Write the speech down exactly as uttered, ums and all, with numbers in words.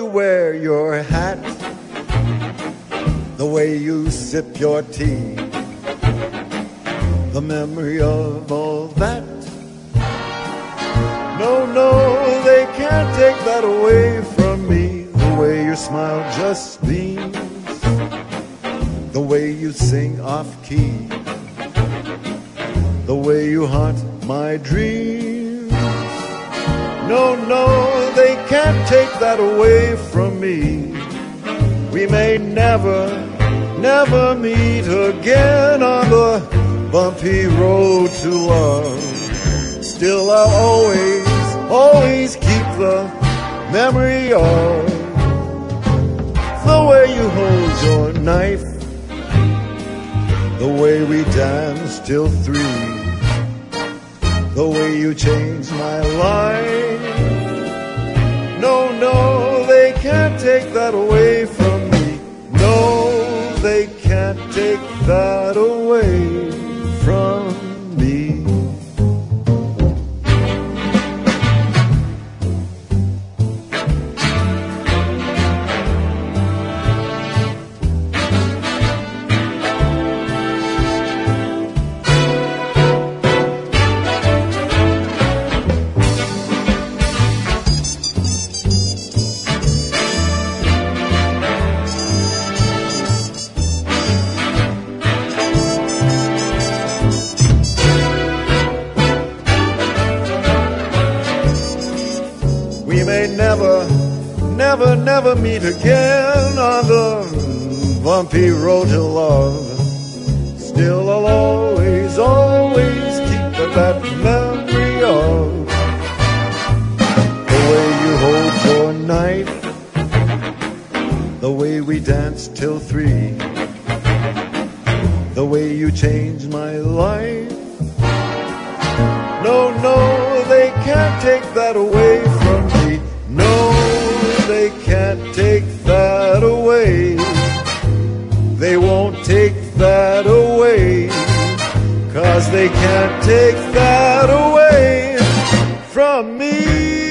you wear your hat, the way you sip your tea, the memory of all that. No, no, they can't take that away from me. The way your smile just beams, the way you sing off key, the way you haunt my dreams. No, no, they can't take that away from me. We may never, never meet again on the bumpy road to love. Still I'll always, always keep the memory of the way you hold your knife, the way we danced till three, the way you changed my life. No, no, they can't take that away from me. No, they can't take that away from me. We may never, never, never meet again on the bumpy road to love. Still I'll always, always keep that memory of the way you hold your knife, the way we danced till three, the way you changed my life. No, no, they can't take that away from me. No, they can't take that away. They won't take that away, 'cause they can't take that away from me.